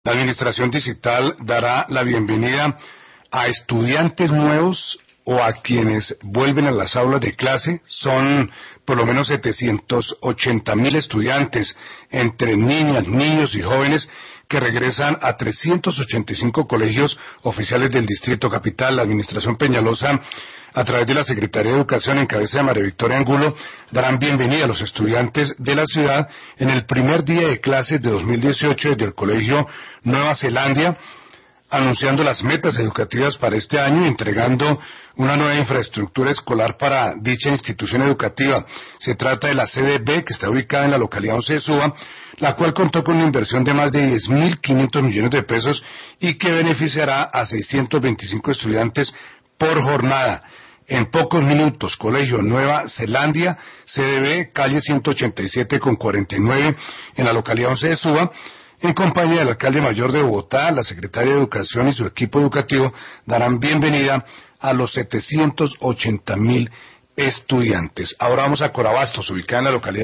La administración distrital dará la bienvenida a estudiantes nuevos o a quienes vuelven a las aulas de clase. Son por lo menos 780.000 estudiantes, entre niñas, niños y jóvenes, que regresan a 385 colegios oficiales del Distrito Capital. La administración Peñalosa, a través de la Secretaría de Educación en cabeza de María Victoria Angulo, darán bienvenida a los estudiantes de la ciudad en el primer día de clases de 2018 desde el Colegio Nueva Zelandia, anunciando las metas educativas para este año y entregando una nueva infraestructura escolar para dicha institución educativa. Se trata de la sede B, que está ubicada en la localidad 11 de Suba, la cual contó con una inversión de más de 10.500 millones de pesos y que beneficiará a 625 estudiantes por jornada. En pocos minutos, Colegio Nueva Zelandia, sede B, calle 187 con 49, en la localidad 11 de Suba, en compañía del alcalde mayor de Bogotá, la secretaria de Educación y su equipo educativo, darán bienvenida a los 780.000 estudiantes. Ahora vamos a Corabastos, ubicada en la localidad